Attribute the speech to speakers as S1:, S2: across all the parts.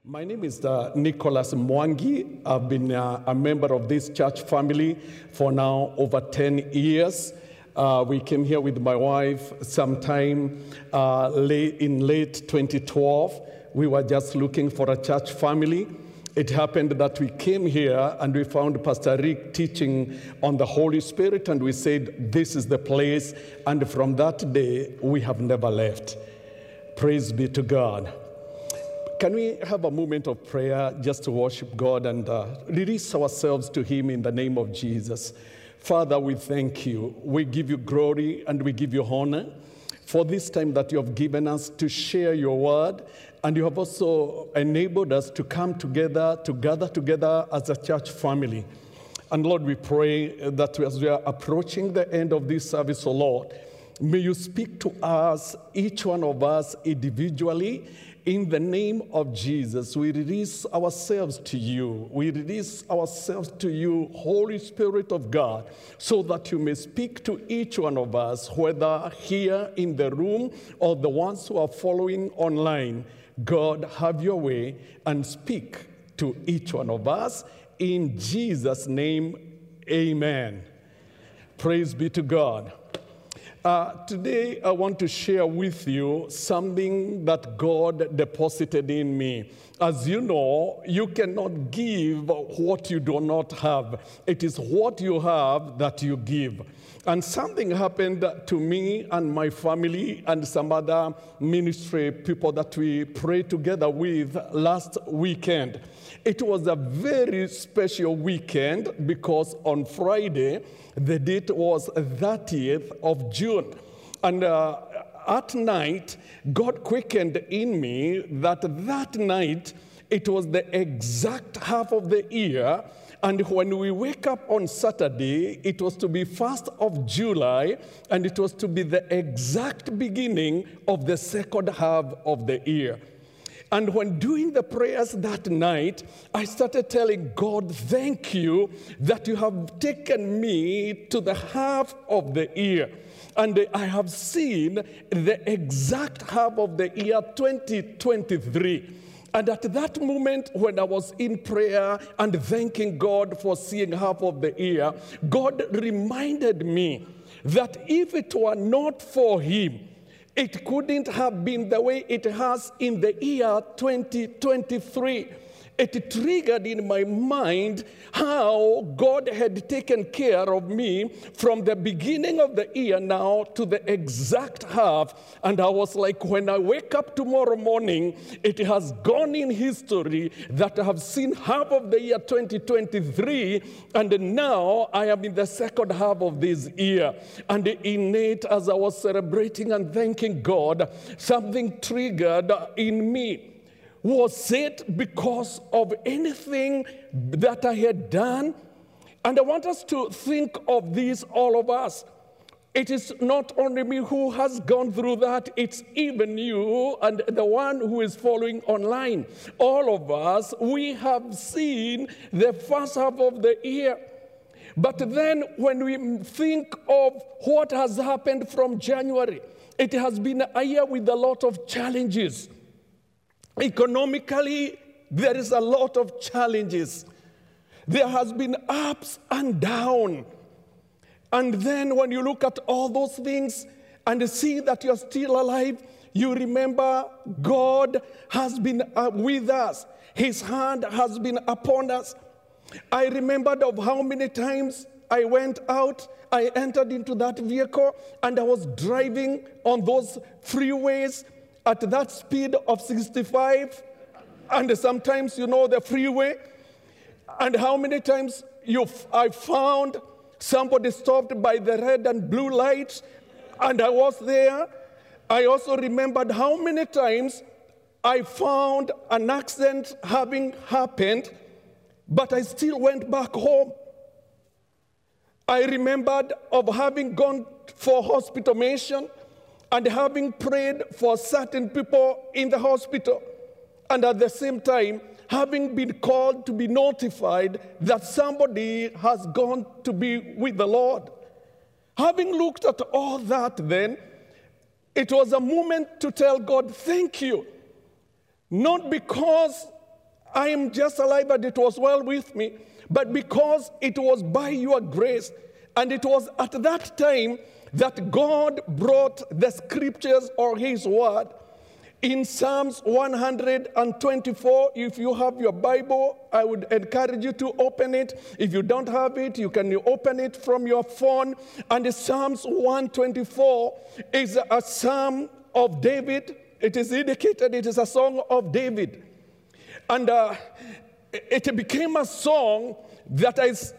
S1: My name is Nicholas Mwangi. I've been a member of this church family for now over 10 years. We came here with my wife sometime in late 2012. We were just looking for a church family. It happened that we came here and we found Pastor Rick teaching on the Holy Spirit, and we said, this is the place. And from that day, we have never left. Praise be to God. Can we have a moment of prayer just to worship God and release ourselves to Him in the name of Jesus? Father, we thank you. We give you glory and we give you honor for this time that you have given us to share your word. And you have also enabled us to come together, to gather together as a church family. And Lord, we pray that as we are approaching the end of this service, oh Lord, may you speak to us, each one of us individually. In the name of Jesus, we release ourselves to you. We release ourselves to you, Holy Spirit of God, so that you may speak to each one of us, whether here in the room or the ones who are following online. God, have your way and speak to each one of us. In Jesus' name, amen. Praise be to God. Today, I want to share with you something that God deposited in me. As you know, you cannot give what you do not have. It is what you have that you give. And something happened to me and my family and some other ministry people that we prayed together with last weekend. It was a very special weekend because on Friday, the date was 30th of June. And at night, God quickened in me that night, it was the exact half of the year. And when we wake up on Saturday, it was to be 1st of July, and it was to be the exact beginning of the second half of the year. And when doing the prayers that night, I started telling God, thank you that you have taken me to the half of the year. And I have seen the exact half of the year 2023. And at that moment, when I was in prayer and thanking God for seeing half of the year, God reminded me that if it were not for Him, it couldn't have been the way it has in the year 2023. It triggered in my mind how God had taken care of me from the beginning of the year now to the exact half. And I was like, when I wake up tomorrow morning, it has gone in history that I have seen half of the year 2023, and now I am in the second half of this year. And in it, as I was celebrating and thanking God, something triggered in me. Was it because of anything that I had done? And I want us to think of this, all of us. It is not only me who has gone through that, it's even you and the one who is following online. All of us, we have seen the first half of the year. But then when we think of what has happened from January, it has been a year with a lot of challenges. Economically, there is a lot of challenges. There has been ups and downs. And then when you look at all those things and see that you're still alive, you remember God has been with us. His hand has been upon us. I remembered of how many times I went out, I entered into that vehicle, and I was driving on those freeways at that speed of 65, and sometimes, you know, the freeway. And how many times I found somebody stopped by the red and blue lights, and I was there. I also remembered how many times I found an accident having happened, but I still went back home. I remembered of having gone for hospitalmation and having prayed for certain people in the hospital, and at the same time, having been called to be notified that somebody has gone to be with the Lord. Having looked at all that then, it was a moment to tell God, thank you. Not because I am just alive and it was well with me. But because it was by your grace, and it was at that time that God brought the scriptures or his word. In Psalms 124, if you have your Bible, I would encourage you to open it. If you don't have it, you can open it from your phone. And Psalms 124 is a psalm of David. It is indicated it is a song of David. And it became a song that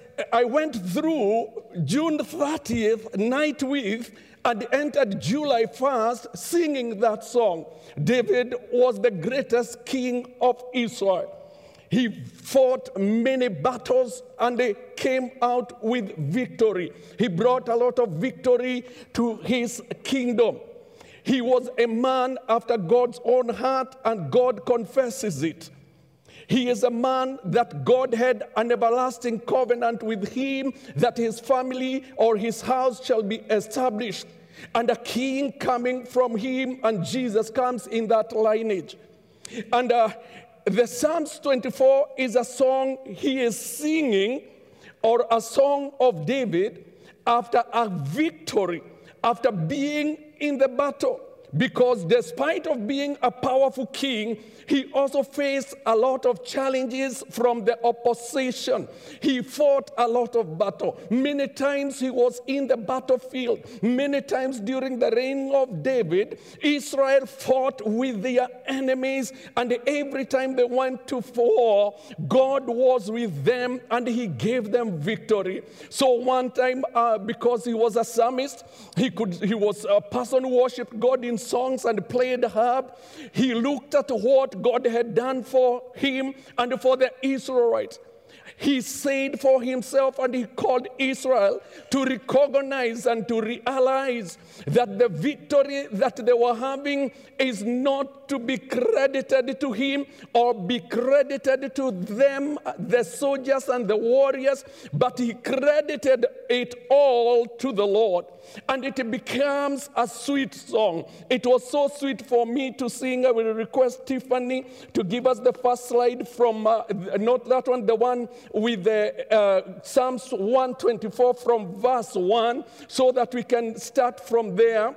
S1: I went through June 30th night with and entered July 1st singing that song. David was the greatest king of Israel. He fought many battles and he came out with victory. He brought a lot of victory to his kingdom. He was a man after God's own heart, and God confesses it. He is a man that God had an everlasting covenant with him, that his family or his house shall be established, and a king coming from him, and Jesus comes in that lineage. And the Psalms 24 is a song he is singing, or a song of David after a victory, after being in the battle. Because despite of being a powerful king, he also faced a lot of challenges from the opposition. He fought a lot of battle. Many times he was in the battlefield. Many times during the reign of David, Israel fought with their enemies, and every time they went to war, God was with them and he gave them victory. So one time, because he was a psalmist, he was a person who worshiped God in songs and played harp. He looked at what God had done for him and for the Israelites. He said for himself, and he called Israel to recognize and to realize that the victory that they were having is not to be credited to him or be credited to them, the soldiers and the warriors, but he credited it all to the Lord. And it becomes a sweet song. It was so sweet for me to sing. I will request Tiffany to give us the first slide from, not that one, the one with the Psalms 124 from verse 1, so that we can start from there.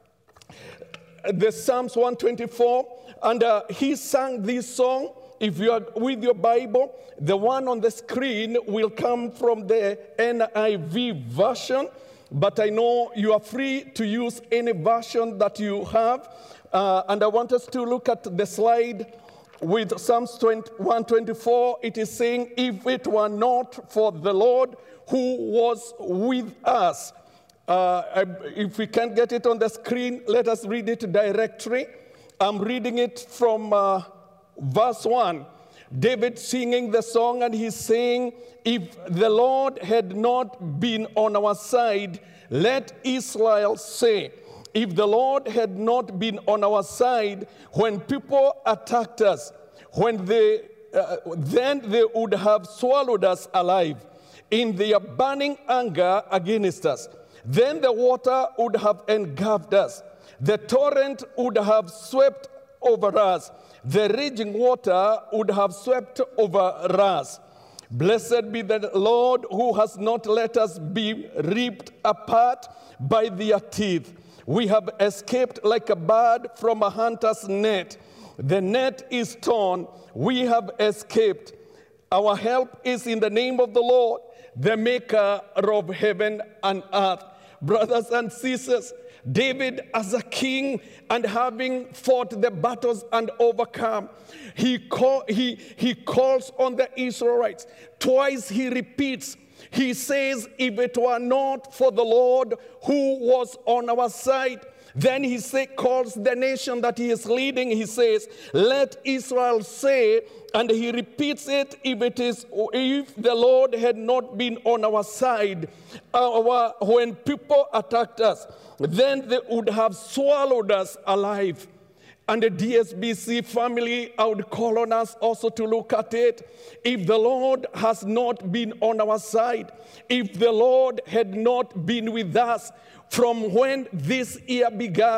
S1: The Psalms 124, and he sang this song. If you are with your Bible, the one on the screen will come from the NIV version, but I know you are free to use any version that you have. And I want us to look at the slide with Psalms 124. It is saying, if it were not for the Lord who was with us. If we can't get it on the screen, let us read it directly. I'm reading it from verse 1. David singing the song, and he's saying, if the Lord had not been on our side, let Israel say, if the Lord had not been on our side when people attacked us, then they would have swallowed us alive in their burning anger against us. Then the water would have engulfed us. The torrent would have swept over us. The raging water would have swept over us. Blessed be the Lord who has not let us be ripped apart by their teeth. We have escaped like a bird from a hunter's net. The net is torn. We have escaped. Our help is in the name of the Lord, the maker of heaven and earth. Brothers and sisters, David as a king and having fought the battles and overcome, he calls on the Israelites. Twice he repeats. He says, if it were not for the Lord who was on our side. Then he calls the nation that he is leading. He says, let Israel say, and he repeats it, if the Lord had not been on our side, when people attacked us, then they would have swallowed us alive. And the DSBC family, I would call on us also to look at it. If the Lord has not been on our side, if the Lord had not been with us from when this year began,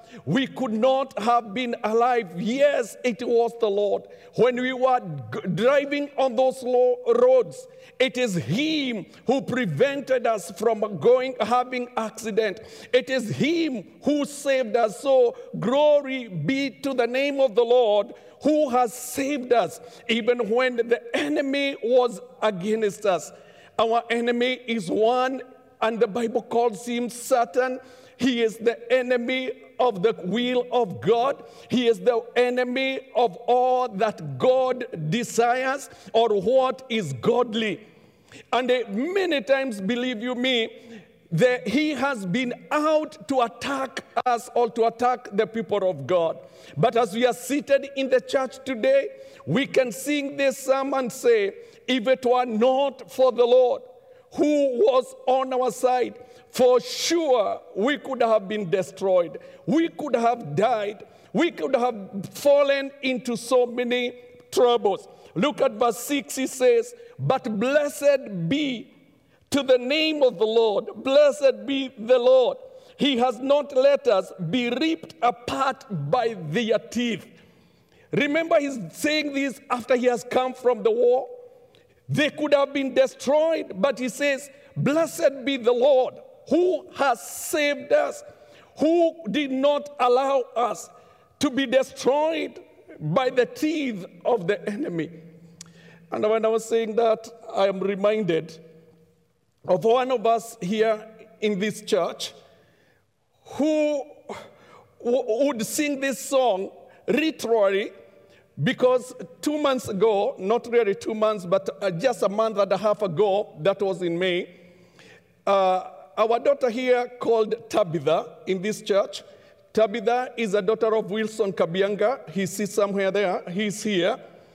S1: we could not have been alive. Yes, it was the Lord. When we were driving on those roads, it is Him who prevented us from having accident. It is Him who saved us. So glory be to the name of the Lord, who has saved us even when the enemy was against us. Our enemy is one, and the Bible calls him Satan. He is the enemy of the will of God. He is the enemy of all that God desires or what is godly. And many times, believe you me, he has been out to attack us or to attack the people of God. But as we are seated in the church today, we can sing this psalm and say, if it were not for the Lord who was on our side, for sure we could have been destroyed. We could have died. We could have fallen into so many troubles. Look at verse 6, he says, but blessed be to the name of the Lord. Blessed be the Lord. He has not let us be ripped apart by their teeth. Remember, he's saying this after he has come from the war. They could have been destroyed, but he says, blessed be the Lord who has saved us, who did not allow us to be destroyed by the teeth of the enemy. And when I was saying that, I am reminded of one of us here in this church who would sing this song literally, because 2 months ago, not really 2 months, but just a month and a half ago, that was in May, our daughter here called Tabitha in this church. Tabitha is a daughter of Wilson Kabianga. He sits somewhere there. He's here.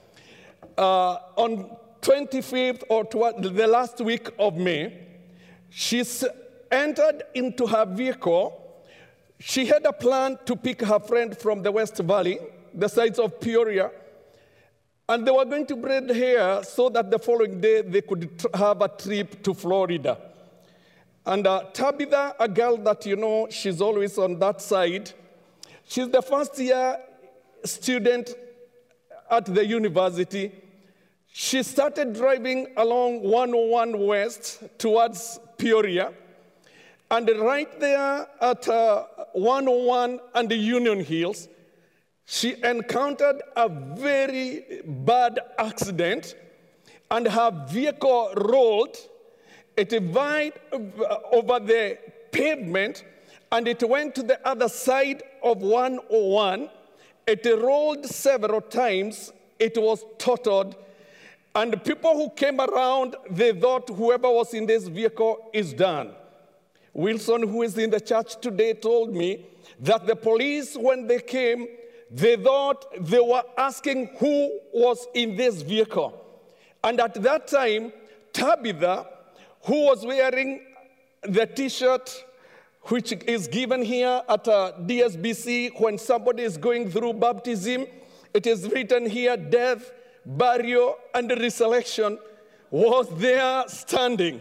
S1: On 25th or the last week of May, she's entered into her vehicle. She had a plan to pick her friend from the West Valley, the sides of Peoria, and they were going to braid hair so that the following day they could have a trip to Florida. And Tabitha, a girl that you know, she's always on that side. She's the first year student at the university. She started driving along 101 West towards Peoria. And right there at 101 and the Union Hills, she encountered a very bad accident, and her vehicle rolled. It divided over the pavement, and it went to the other side of 101. It rolled several times. It was totaled. And people who came around, they thought whoever was in this vehicle is done. Wilson, who is in the church today, told me that the police, when they came, they thought they were asking who was in this vehicle. And at that time, Tabitha, who was wearing the T-shirt which is given here at DSBC when somebody is going through baptism, it is written here, death, burial, and resurrection, was there standing.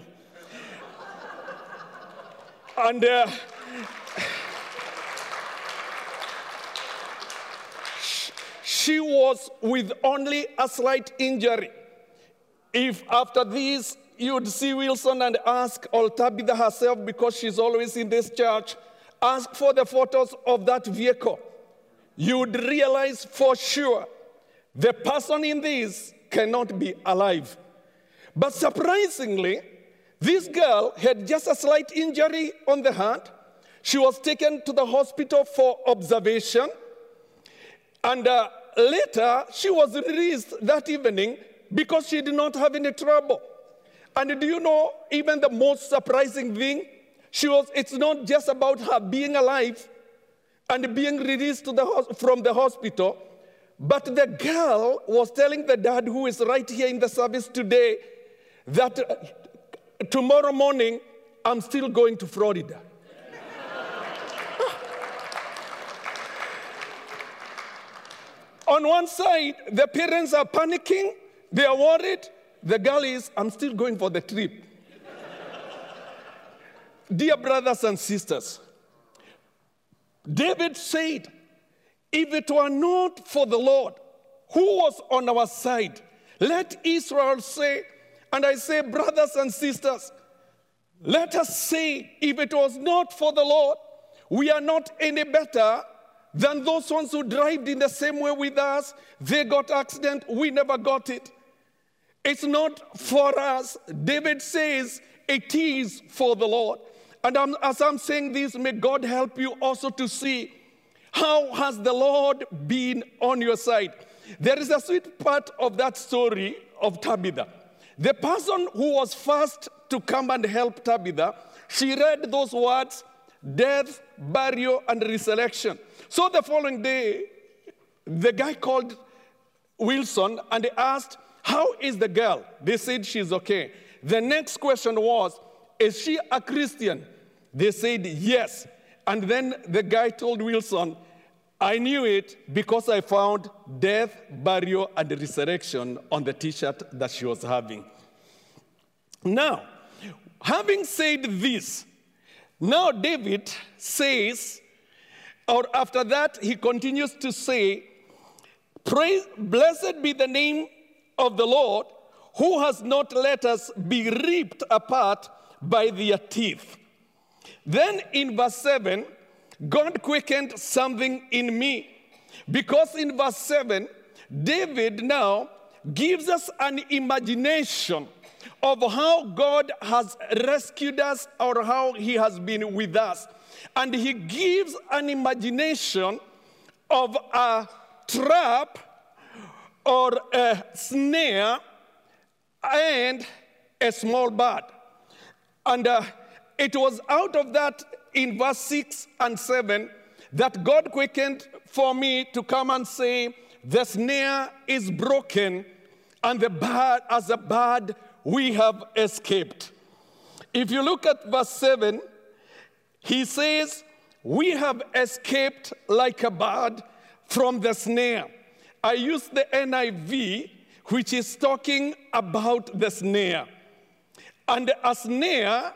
S1: And she was with only a slight injury. If after this, you'd see Wilson and ask, or Tabitha herself, because she's always in this church, ask for the photos of that vehicle, you would realize for sure the person in this cannot be alive. But surprisingly, this girl had just a slight injury on the hand. She was taken to the hospital for observation. And later, she was released that evening because she did not have any trouble. And do you know, even the most surprising thing, it's not just about her being alive and being released from the hospital, but the girl was telling the dad, who is right here in the service today, that tomorrow morning, I'm still going to Florida. On one side, the parents are panicking, they are worried. The girl is, I'm still going for the trip. Dear brothers and sisters, David said, if it were not for the Lord who was on our side, let Israel say, and I say, brothers and sisters, let us say, if it was not for the Lord, we are not any better than those ones who drove in the same way with us. They got accident, we never got it. It's not for us. David says it is for the Lord. And as I'm saying this, may God help you also to see how has the Lord been on your side. There is a sweet part of that story of Tabitha. The person who was first to come and help Tabitha, she read those words, death, burial, and resurrection. So the following day, the guy called Wilson and asked, how is the girl? They said she's okay. The next question was, is she a Christian? They said yes. And then the guy told Wilson, I knew it because I found death, burial, and resurrection on the t-shirt that she was having. Now, having said this, now David says, or after that, he continues to say, blessed be the name of the Lord, who has not let us be ripped apart by their teeth. Then in verse 7, God quickened something in me. Because in verse 7, David now gives us an imagination of how God has rescued us or how he has been with us. And he gives an imagination of a trap or a snare and a small bird. And it was out of that in verse 6 and 7 that God quickened for me to come and say, the snare is broken and the bird, as a bird, we have escaped. If you look at verse 7, he says, we have escaped like a bird from the snare. I use the NIV, which is talking about the snare. And a snare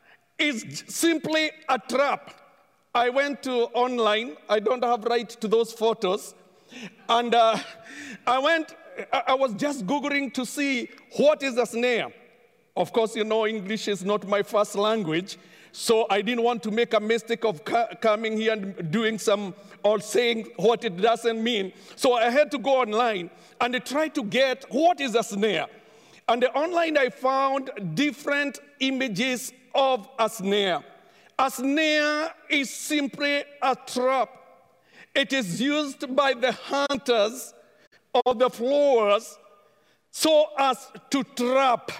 S1: is simply a trap. I went to online. I don't have right to those photos. And I was just Googling to see what is a snare. Of course, you know, English is not my first language. So I didn't want to make a mistake of coming here and doing some or saying what it doesn't mean. So I had to go online and try to get what is a snare. And online I found different images of a snare. A snare is simply a trap. It is used by the hunters or the flowers so as to trap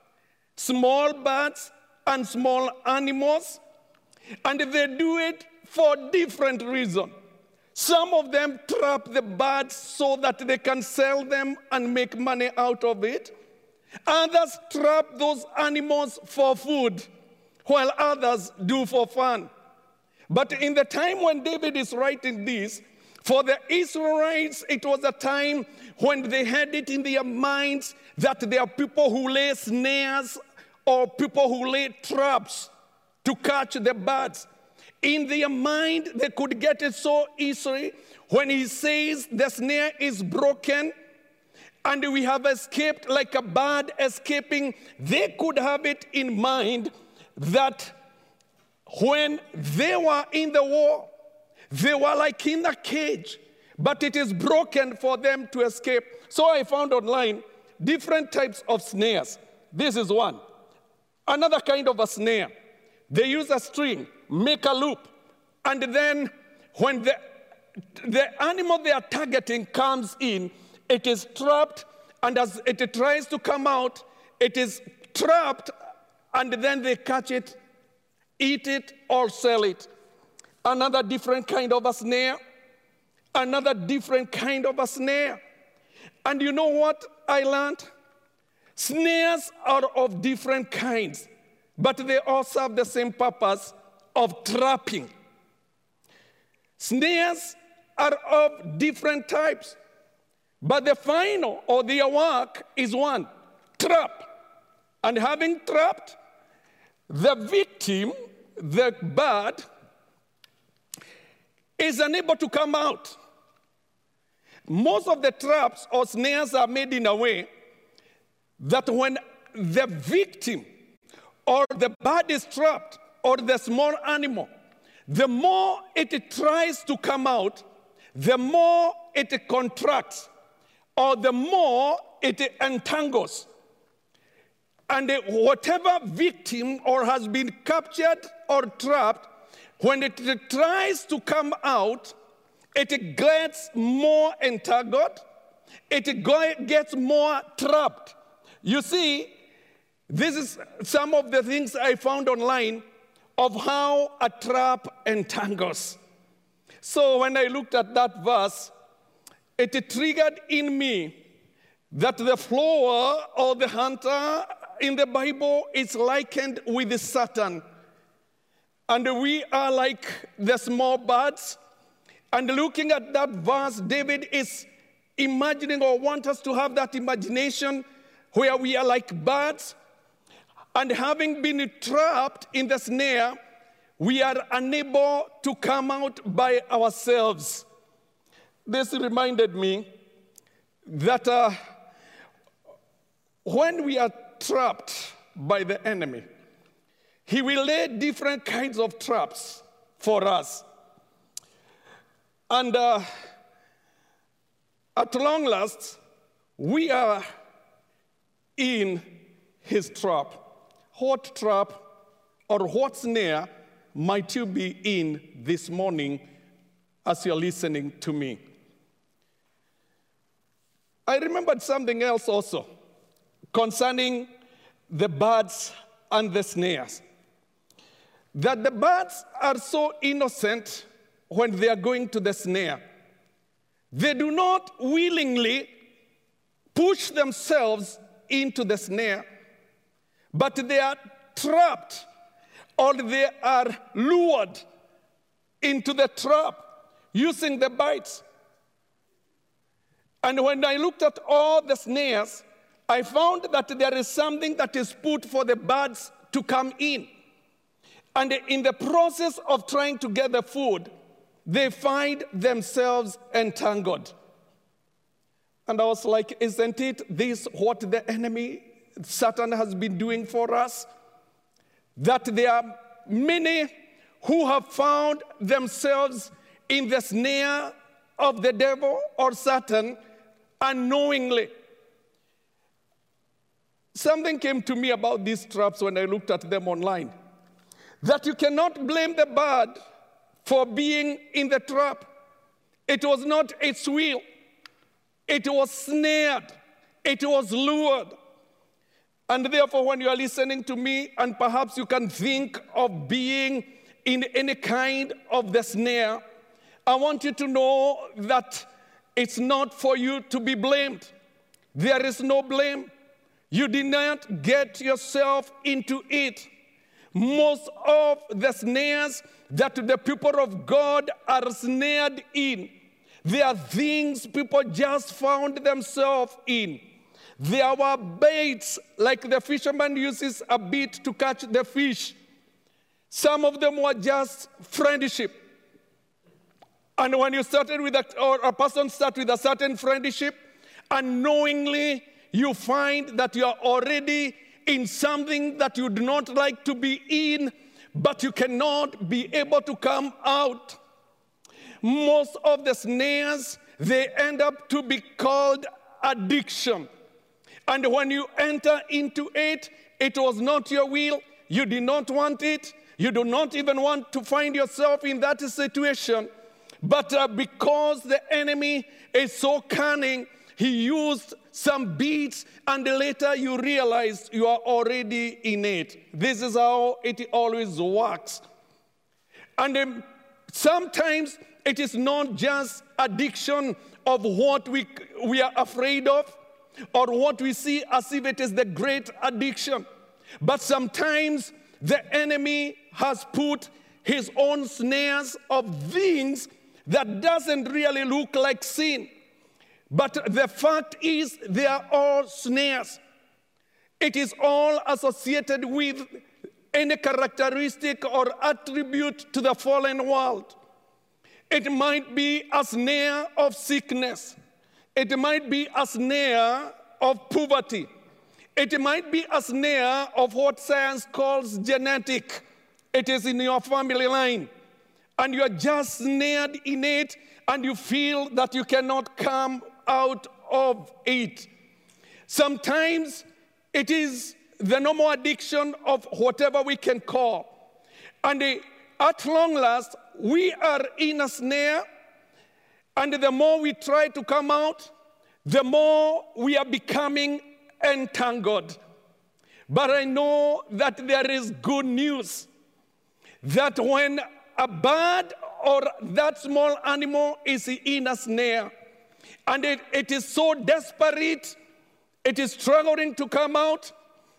S1: small birds and small animals, and they do it for different reasons. Some of them trap the birds so that they can sell them and make money out of it. Others trap those animals for food, while others do for fun. But in the time when David is writing this, for the Israelites, it was a time when they had it in their minds that there are people who lay snares or people who lay traps to catch the birds. In their mind, they could get it so easily when he says the snare is broken and we have escaped like a bird escaping. They could have it in mind that when they were in the war, they were like in a cage, but it is broken for them to escape. So I found online different types of snares. This is one. Another kind of a snare. They use a string, make a loop, and then when the animal they are targeting comes in, it is trapped, and as it tries to come out, it is trapped, and then they catch it, eat it, or sell it. Another different kind of a snare. Another different kind of a snare. And you know what I learned? Snares are of different kinds, but they all serve the same purpose of trapping. Snares are of different types, but the final or their work is one, trap. And having trapped, the victim, the bird, is unable to come out. Most of the traps or snares are made in a way that when the victim or the bird is trapped or the small animal, the more it tries to come out, the more it contracts or the more it entangles. And whatever victim or has been captured or trapped, when it tries to come out, it gets more entangled, it gets more trapped. You see, this is some of the things I found online of how a trap entangles. So when I looked at that verse, it triggered in me that the flower or the hunter in the Bible is likened with Satan. And we are like the small birds. And looking at that verse, David is imagining or wants us to have that imagination where we are like birds. And having been trapped in the snare, we are unable to come out by ourselves. This reminded me that when we are trapped by the enemy, he will lay different kinds of traps for us. And at long last, we are in his trap. What trap or what snare might you be in this morning as you're listening to me? I remembered something else also concerning the birds and the snares. That the birds are so innocent when they are going to the snare. They do not willingly push themselves into the snare, but they are trapped or they are lured into the trap using the bites. And when I looked at all the snares, I found that there is something that is put for the birds to come in. And in the process of trying to get the food, they find themselves entangled. And I was like, isn't it this what the enemy, Satan, has been doing for us? That there are many who have found themselves in the snare of the devil or Satan unknowingly. Something came to me about these traps when I looked at them online. That you cannot blame the bird for being in the trap. It was not its will. It was snared. It was lured. And therefore, when you are listening to me, and perhaps you can think of being in any kind of the snare, I want you to know that it's not for you to be blamed. There is no blame. You did not get yourself into it. Most of the snares that the people of God are snared in, they are things people just found themselves in. There were baits, like the fisherman uses a bait to catch the fish. Some of them were just friendship. And when you started with or a person starts with a certain friendship, unknowingly you find that you are already in something that you do not like to be in, but you cannot be able to come out. Most of the snares, they end up to be called addiction. And when you enter into it, it was not your will. You did not want it. You do not even want to find yourself in that situation. But because the enemy is so cunning, he used some beats, and later you realize you are already in it. This is how it always works. And sometimes it is not just addiction of what we are afraid of or what we see as if it is the great addiction. But sometimes the enemy has put his own snares of things that doesn't really look like sin. But the fact is, they are all snares. It is all associated with any characteristic or attribute to the fallen world. It might be a snare of sickness. It might be a snare of poverty. It might be a snare of what science calls genetic. It is in your family line. And you are just snared in it, and you feel that you cannot come out of it. Sometimes it is the normal addiction of whatever we can call. And at long last, we are in a snare, and the more we try to come out, the more we are becoming entangled. But I know that there is good news, that when a bird or that small animal is in a snare, and it is so desperate, it is struggling to come out,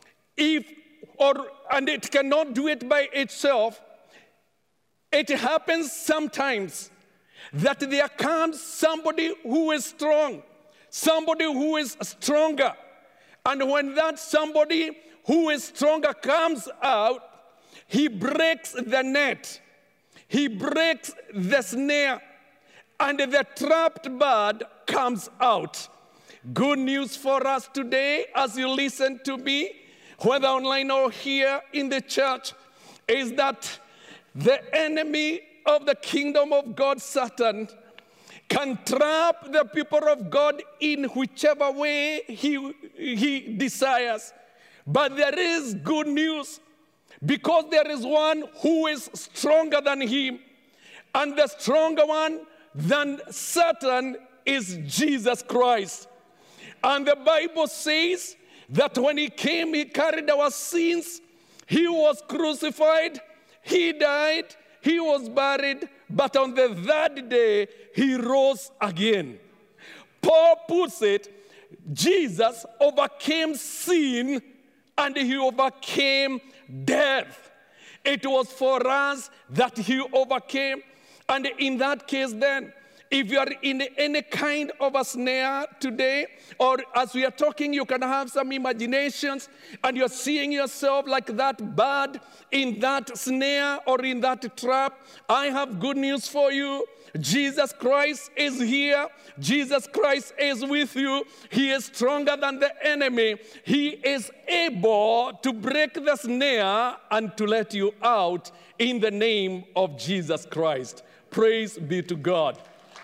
S1: and it cannot do it by itself, it happens sometimes that there comes somebody who is strong, somebody who is stronger. And when that somebody who is stronger comes out, he breaks the net, he breaks the snare, and the trapped bird comes out. Good news for us today as you listen to me, whether online or here in the church, is that the enemy of the kingdom of God, Satan, can trap the people of God in whichever way he desires. But there is good news, because there is one who is stronger than him. And the stronger one than Satan is Jesus Christ. And the Bible says that when he came, he carried our sins. He was crucified. He died. He was buried. But on the third day, he rose again. Paul puts it, Jesus overcame sin and he overcame death. It was for us that he overcame. And in that case then, if you are in any kind of a snare today, or as we are talking, you can have some imaginations, and you're seeing yourself like that bird in that snare or in that trap, I have good news for you. Jesus Christ is here. Jesus Christ is with you. He is stronger than the enemy. He is able to break the snare and to let you out in the name of Jesus Christ. Praise be to God.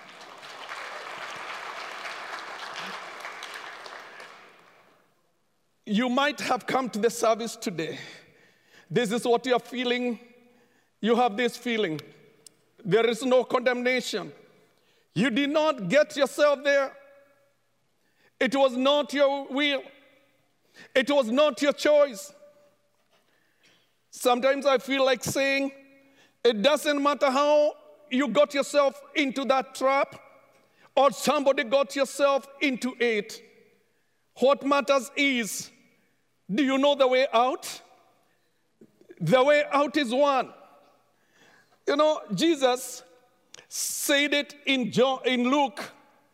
S1: You might have come to the service today. This is what you are feeling. You have this feeling. There is no condemnation. You did not get yourself there. It was not your will. It was not your choice. Sometimes I feel like saying, it doesn't matter how you got yourself into that trap or somebody got yourself into it. What matters is, do you know the way out? The way out is one. You know, Jesus said it in Luke.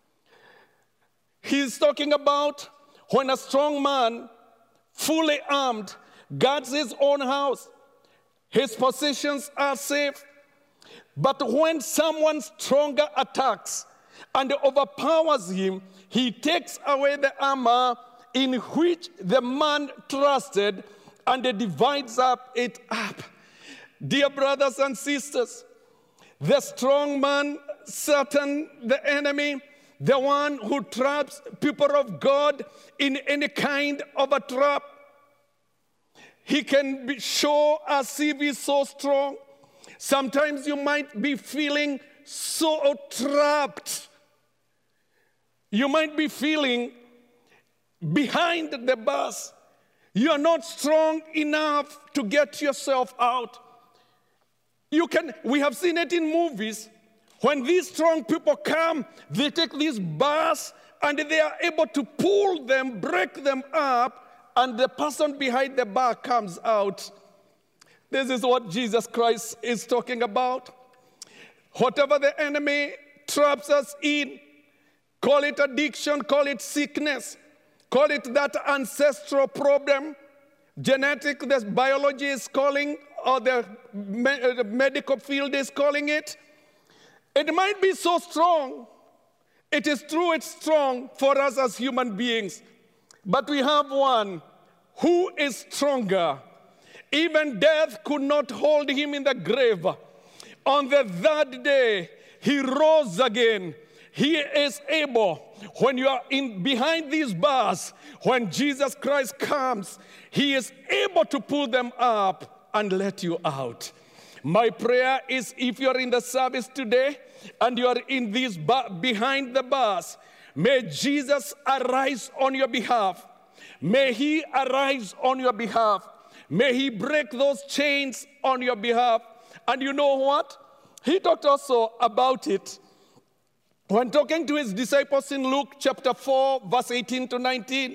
S1: He's talking about when a strong man, fully armed, guards his own house, his possessions are safe. But when someone stronger attacks and overpowers him, he takes away the armor in which the man trusted and divides it up. Dear brothers and sisters, the strong man, Satan, the enemy, the one who traps people of God in any kind of a trap, he can show as if he's so strong. Sometimes you might be feeling so trapped. You might be feeling behind the bus. You are not strong enough to get yourself out. We have seen it in movies. When these strong people come, they take this bus and they are able to pull them, break them up, and the person behind the bar comes out. This is what Jesus Christ is talking about. Whatever the enemy traps us in, call it addiction, call it sickness, call it that ancestral problem, genetic, the biology is calling, or the medical field is calling it. It might be so strong. It is true it's strong for us as human beings. But we have one who is stronger. Even death could not hold him in the grave. On the third day, he rose again. He is able. When you are behind these bars, when Jesus Christ comes, he is able to pull them up and let you out. My prayer is, if you're in the service today and you're in these behind the bars, may Jesus arise on your behalf. May he arise on your behalf. May he break those chains on your behalf. And you know what? He talked also about it when talking to his disciples in Luke chapter 4, verse 18 to 19.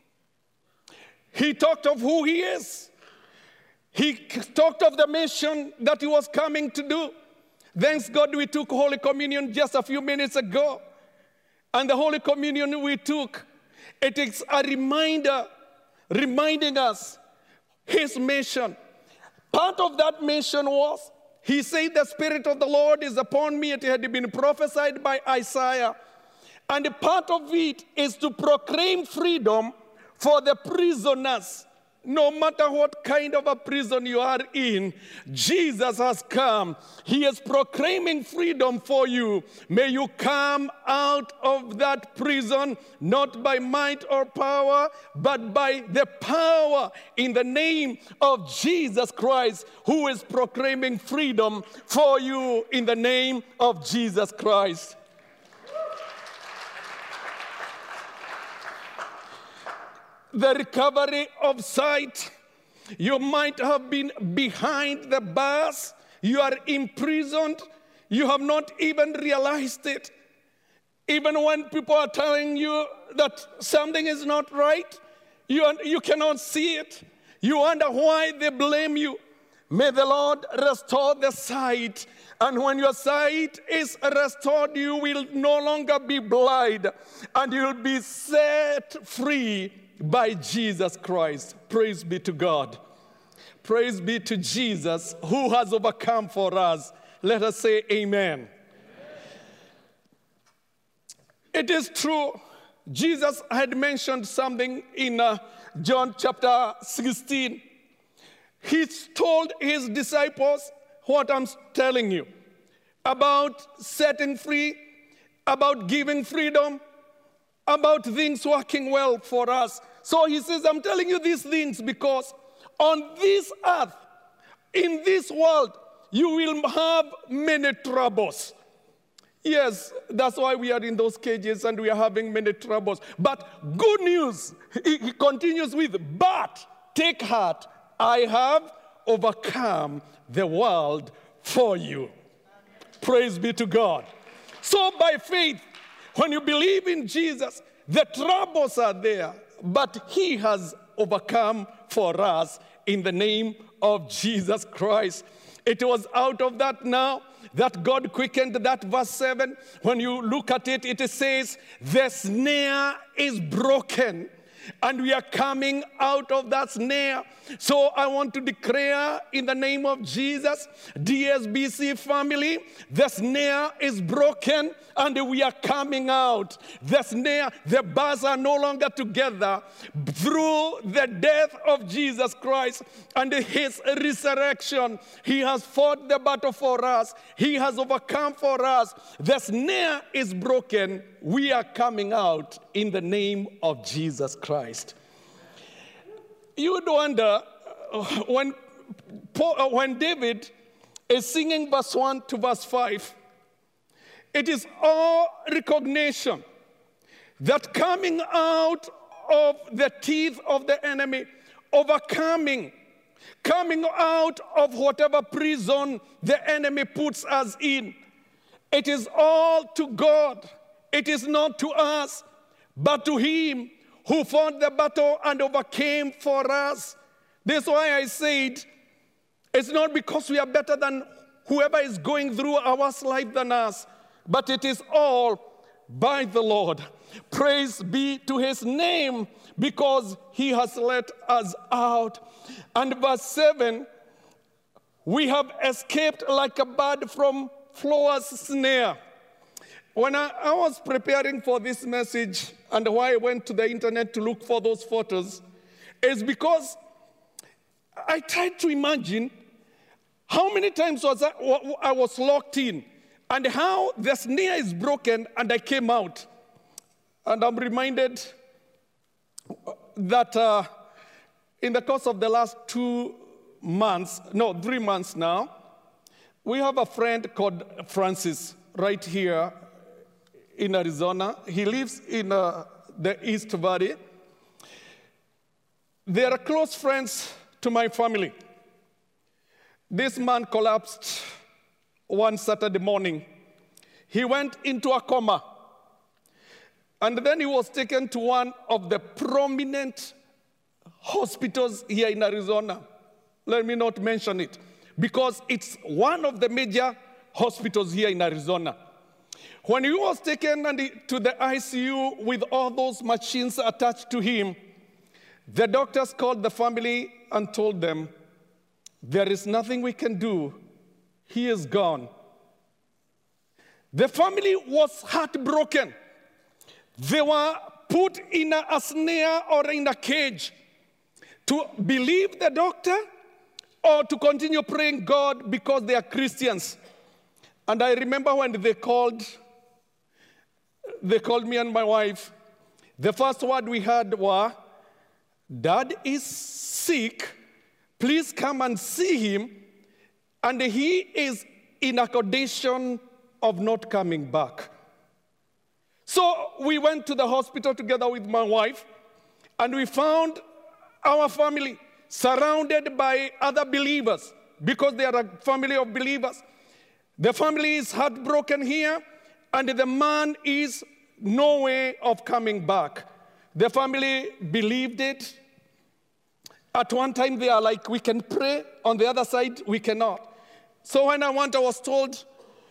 S1: He talked of who he is. He talked of the mission that he was coming to do. Thanks God we took Holy Communion just a few minutes ago. And the Holy Communion we took, it is a reminder, reminding us his mission. Part of that mission was, he said, the Spirit of the Lord is upon me. It had been prophesied by Isaiah. And a part of it is to proclaim freedom for the prisoners. No matter what kind of a prison you are in, Jesus has come. He is proclaiming freedom for you. May you come out of that prison, not by might or power, but by the power in the name of Jesus Christ, who is proclaiming freedom for you in the name of Jesus Christ. The recovery of sight. You might have been behind the bars. You are imprisoned. You have not even realized it. Even when people are telling you that something is not right, you cannot see it. You wonder why they blame you. May the Lord restore the sight. And when your sight is restored, you will no longer be blind. And you will be set free by Jesus Christ. Praise be to God. Praise be to Jesus who has overcome for us. Let us say amen. Amen. It is true. Jesus had mentioned something in John chapter 16. He told his disciples what I'm telling you about setting free, about giving freedom, about things working well for us. So he says, I'm telling you these things because on this earth, in this world, you will have many troubles. Yes, that's why we are in those cages and we are having many troubles. But good news, he continues with, but take heart, I have overcome the world for you. Praise be to God. So by faith, when you believe in Jesus, the troubles are there, but he has overcome for us in the name of Jesus Christ. It was out of that now that God quickened that verse 7. When you look at it, it says, the snare is broken. And we are coming out of that snare. So I want to declare in the name of Jesus, DSBC family, the snare is broken and we are coming out. The snare, the bars are no longer together. Through the death of Jesus Christ and his resurrection, he has fought the battle for us. He has overcome for us. The snare is broken. We are coming out in the name of Jesus Christ. You would wonder, when David is singing verse 1 to verse 5, it is all recognition that coming out of the teeth of the enemy, overcoming, coming out of whatever prison the enemy puts us in, it is all to God. It is not to us, but to him who fought the battle and overcame for us. That's why I said, it's not because we are better than whoever is going through our life than us, but it is all by the Lord. Praise be to his name, because he has let us out. And verse 7, we have escaped like a bird from flower's snare. When I was preparing for this message and why I went to the internet to look for those photos is because I tried to imagine how many times I was locked in and how the snare is broken and I came out. And I'm reminded that in the course of the last 3 months now, we have a friend called Francis right here in Arizona. He lives in the East Valley. They are close friends to my family. This man collapsed one Saturday morning. He went into a coma. And then he was taken to one of the prominent hospitals here in Arizona. Let me not mention it, because it's one of the major hospitals here in Arizona. When he was taken to the ICU with all those machines attached to him, the doctors called the family and told them, there is nothing we can do. He is gone. The family was heartbroken. They were put in a snare or in a cage to believe the doctor or to continue praying God because they are Christians. And I remember when they called me and my wife. The first word we heard was, Dad is sick. Please come and see him. And he is in a condition of not coming back. So we went to the hospital together with my wife, and we found our family surrounded by other believers because they are a family of believers. The family is heartbroken here, and the man is no way of coming back. The family believed it. At one time, they are like, we can pray. On the other side, we cannot. So when I was told,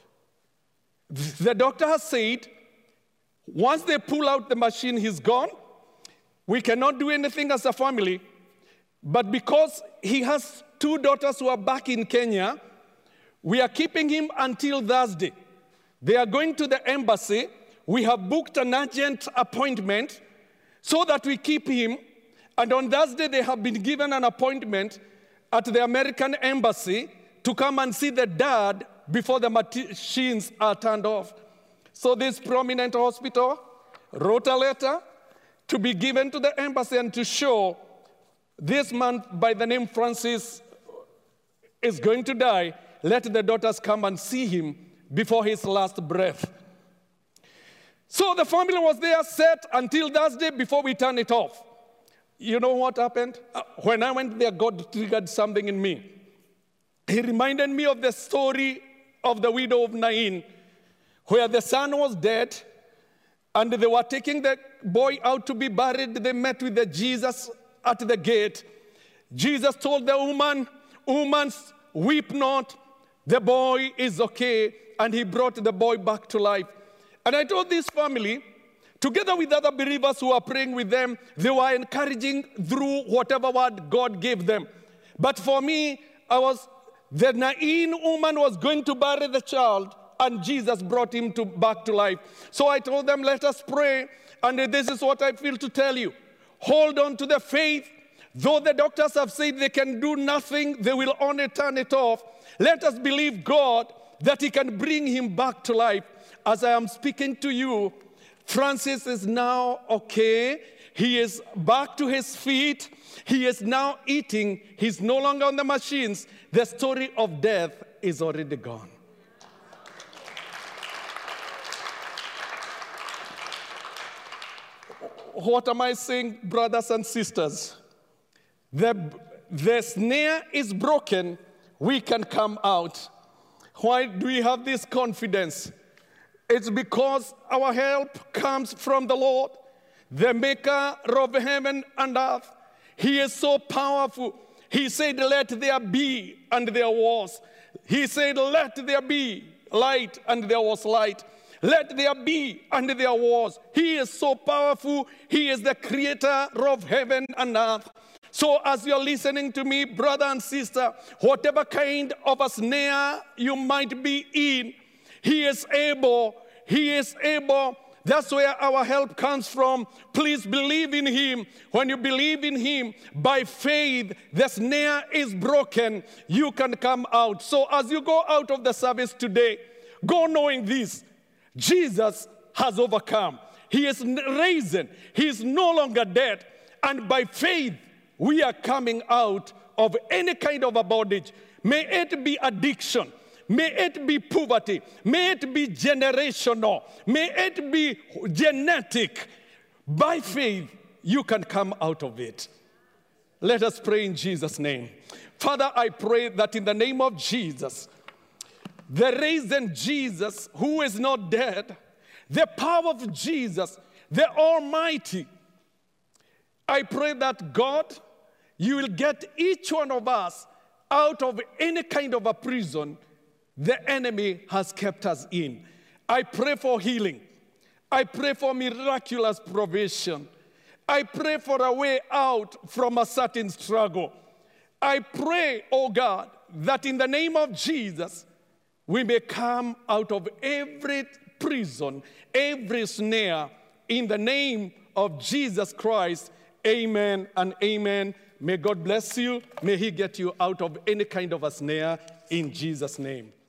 S1: the doctor has said, once they pull out the machine, he's gone. We cannot do anything as a family. But because he has 2 daughters who are back in Kenya, we are keeping him until Thursday. They are going to the embassy. We have booked an urgent appointment so that we keep him. And on Thursday, they have been given an appointment at the American embassy to come and see the dad before the machines are turned off. So this prominent hospital wrote a letter to be given to the embassy and to show this man by the name Francis is going to die. Let the daughters come and see him before his last breath. So the family was there set until Thursday before we turn it off. You know what happened? When I went there, God triggered something in me. He reminded me of the story of the widow of Nain, where the son was dead, and they were taking the boy out to be buried. They met with the Jesus at the gate. Jesus told the woman, weep not, the boy is okay, and he brought the boy back to life. And I told this family, together with other believers who were praying with them, they were encouraging through whatever word God gave them. But for me, the Nain woman was going to bury the child, and Jesus brought him back to life. So I told them, let us pray, and this is what I feel to tell you. Hold on to the faith. Though the doctors have said they can do nothing, they will only turn it off. Let us believe God that he can bring him back to life. As I am speaking to you, Francis is now okay. He is back to his feet. He is now eating. He's no longer on the machines. The story of death is already gone. What am I saying, brothers and sisters? The snare is broken. We can come out. Why do we have this confidence? It's because our help comes from the Lord, the maker of heaven and earth. He is so powerful. He said, let there be, and there was. He said, let there be light, and there was light. Let there be, and there was. He is so powerful. He is the creator of heaven and earth. So as you're listening to me, brother and sister, whatever kind of a snare you might be in, He is able. He is able. That's where our help comes from. Please believe in him. When you believe in him, by faith, the snare is broken. You can come out. So as you go out of the service today, go knowing this. Jesus has overcome. He is risen. He is no longer dead. And by faith, we are coming out of any kind of a bondage. May it be addiction. May it be poverty. May it be generational. May it be genetic. By faith, you can come out of it. Let us pray in Jesus' name. Father, I pray that in the name of Jesus, the risen Jesus who is not dead, the power of Jesus, the Almighty, I pray that God, you will get each one of us out of any kind of a prison the enemy has kept us in. I pray for healing. I pray for miraculous provision. I pray for a way out from a certain struggle. I pray, oh God, that in the name of Jesus, we may come out of every prison, every snare, in the name of Jesus Christ. Amen and amen. May God bless you. May he get you out of any kind of a snare in Jesus' name.